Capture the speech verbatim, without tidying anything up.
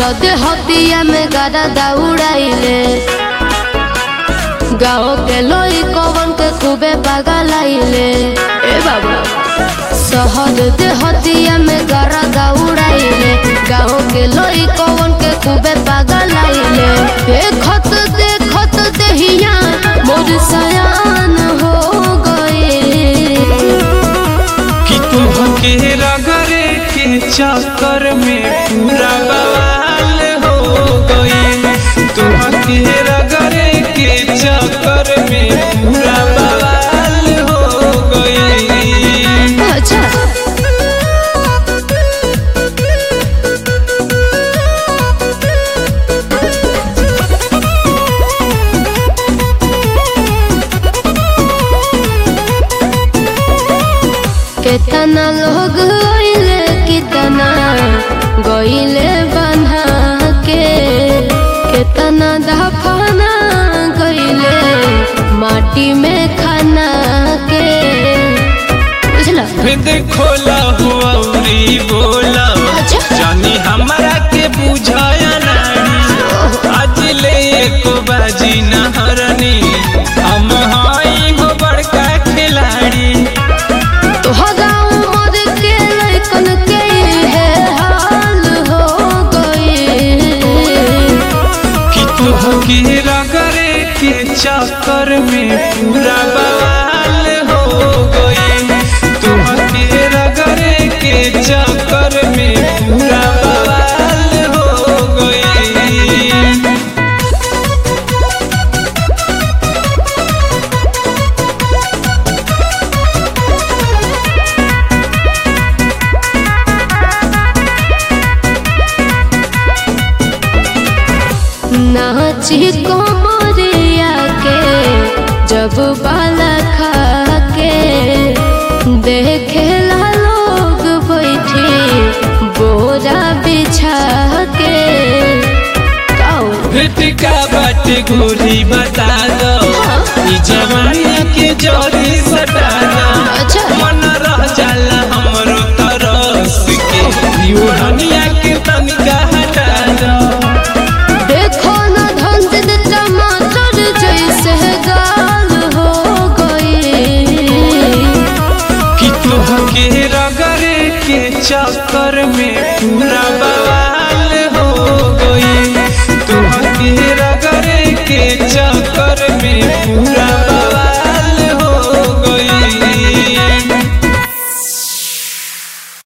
दे हतिया में गाड़ा दौड़ाइले गाँव के लोई कवन के खूबे पगलाइले। ए बाबा शहर दे हतिया में गाड़ा दौड़ाइले गाँव के लोई कवन के खूबे पगलाइले। देखत देखत देहिया मोर सयान हो गए कि तुमके रगरे के चक्कर में पूरा बवाल हो गई। तुमके रगरे के चक्कर में पूरा बवाल हो गई। अच्छा कितना लोग गइले कितना गइले बन्हा के कितना दफना गइले माटी में खाना के बुझला। फिर खोला हुआ उरी बोला जानी हमारा के बुझाया नहीं आज ले एको बाजी नहरनी हम हाई हो बड़का खिलाड़ी। तुमके रगरे के चक्कर में पूरा बवाल हो गई। तुमके रगरे के चक्कर में पूरा बवाल हो गई। नाची कोमरिया के जब बाला खा के देखेला लोग बैठी बोरा बिछा के। का बात गोरी बता दो ई जवानी के जोरी सटा दो मन रह जाला हमरो तरस के यूहनिया के तनिका हटा दो। देखो ना धंध टमाटर जैसे गाल हो गई कि तुमके रगरे के चक्कर में पूरा बवाल